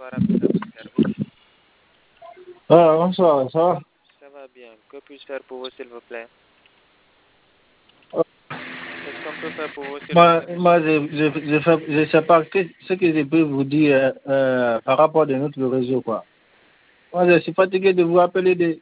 bonsoir, appel à votre service. Bonsoir, ça va? Ça va bien. Que puis-je faire pour vous, s'il vous plaît? Euh, Qu'est-ce qu'on peut faire pour vous, s'il vous Moi, plaît, moi monsieur? je sais pas ce que je peux vous dire par rapport à notre réseau, quoi. Moi, je suis fatigué de vous appeler de...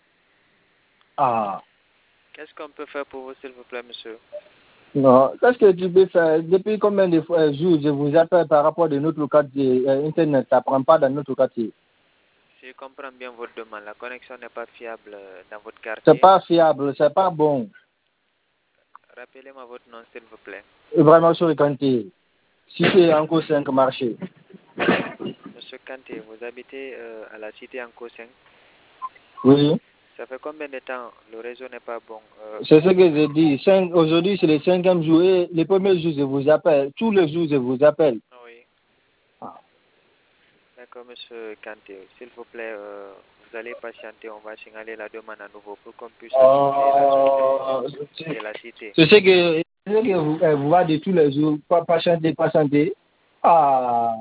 Ah, Qu'est-ce qu'on peut faire pour vous, s'il vous plaît, monsieur? non. Qu'est-ce que tu peux faire? Depuis combien de jours je vous appelle par rapport à notre quartier Internet, ça prend pas dans notre quartier. Si je comprends bien votre demande, la connexion n'est pas fiable dans votre C'est quartier. pas fiable, c'est pas bon. Rappelez-moi votre nom, s'il vous plaît. Vraiment sur le quartier. Cité encore 5 marchés. Monsieur Kanté, vous habitez à la cité Anko 5. Oui. Ça fait combien de temps le réseau n'est pas bon? C'est ce que je dis. Aujourd'hui, c'est le 5e jour. Et les premiers jours, je vous appelle. Tous les jours, je vous appelle. Oui. Ah. D'accord, monsieur Kanté. S'il vous plaît, vous allez patienter. On va signaler la demande à nouveau pour qu'on puisse assurer la suite de la cité. C'est ce que vous voyez tous les jours. Patienter, patienter. Ah.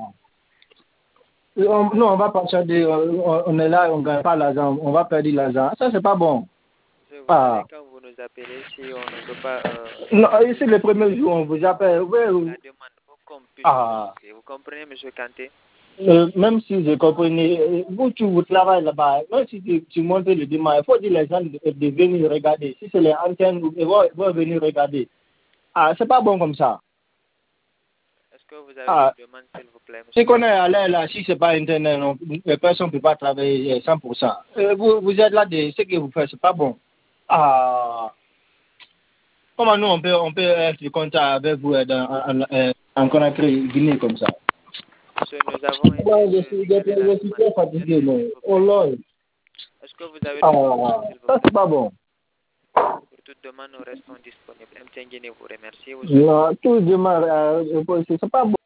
Non, on va patienter. On est là, on ne gagne pas l'argent. On va perdre l'argent. Ça, c'est pas bon. Vous savez, Ah. quand vous nous appelez, si on ne peut pas Non, ici, le premier jour, on vous appelle. la Oui. demande pour qu'on puisse Ah. discuter. Vous comprenez, monsieur Kanté? Même si je comprenais, vous travaillez là-bas, même si tu montes le dimanche, il faut dire les gens de venir regarder. Si c'est les antennes, ils vont venir regarder. Ah, c'est pas bon comme ça. Est-ce que vous avez Ah, une demande, s'il vous plaît, si monsieur qu'on est Kanté? allé là, si c'est pas Internet, non, les personnes ne peuvent pas travailler 100%. Vous êtes là, ce que vous faites, c'est pas bon. Ah, comment nous, on peut être en contact avec vous en Conakry, Guinée, comme ça? Monsieur, nous avons Moi, essayé de signaler la je suis demande très pour vous fatigué, aider, non. s'il vous Oh plaît. là. Est-ce que vous avez d'autres demandes, Ah, s'il vous ça, plaît? c'est pas bon. Pour toute demande, nous restons disponibles. MTN Guinée vous remercie. Vous souhaite Non, tout démarre, c'est pas bon.